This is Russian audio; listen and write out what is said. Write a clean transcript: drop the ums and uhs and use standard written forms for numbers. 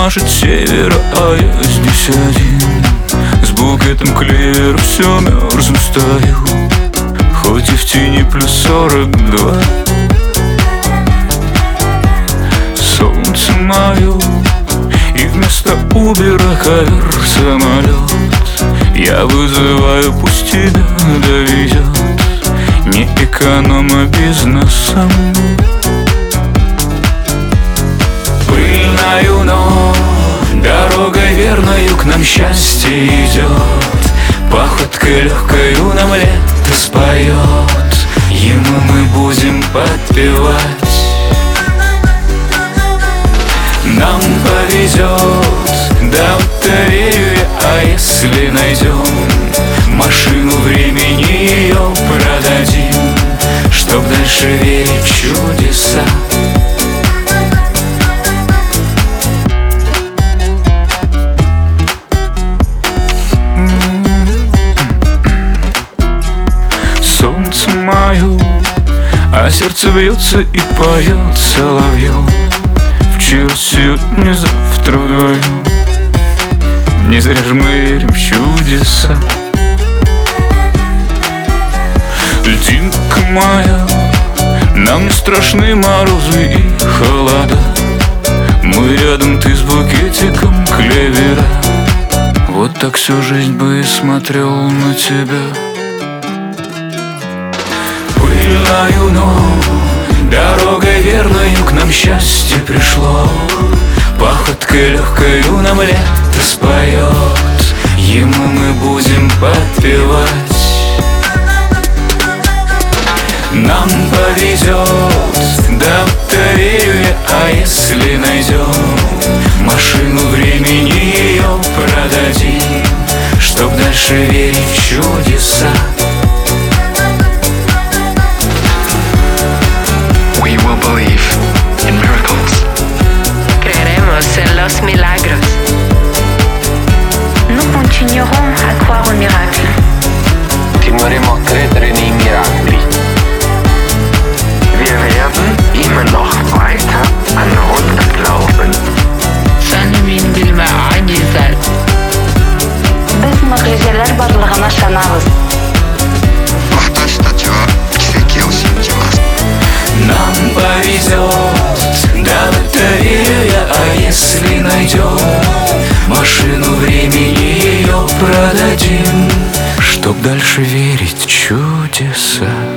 машет с севера, а я здесь один. С букетом клевера все мерзну стою, хоть и в тени +42. Солнце мое, и вместо Убера ковер-самолет. Я вызываю, пусть тебя довезет не эконома бизнесом. Пыльною, но дорогой верною к нам счастье идет. Походкой легкою нам лето споет, ему мы будем подпевать. Нам повезет, да в это верю я, а если найдем машину времени, ее продадим, чтоб дальше верить в чудеса. Солнце мое, а сердце бьется и поет соловьем. Вчера, сегодня, завтра вдвоем. Не зря же мы верим в чудеса. Льдинка моя, нам не страшны морозы и холода. Мы рядом, ты с букетиком клевера. Вот так всю жизнь бы и смотрел на тебя. Пыльною, но дорогой верною к нам счастье пришло. Походкой легкою нам лето споет, ему мы будем подпевать. Нам повезет, да в это верю я, а если найдем машину времени, ее продадим, чтоб дальше верить в чудеса. We will believe in miracles. Creeremos en los milagros. Nous continuerons à croire aux miracles. Continueremo a credere nei miracoli. Wir werden immer noch weiter an uns glauben. Sanımin bilme acizler. Biz mucizeler barlığına şanarız. 私たちは奇跡を信じます。 Нам повезет, да в это верю я, а если найдем машину времени, ее продадим, чтоб дальше верить в чудеса.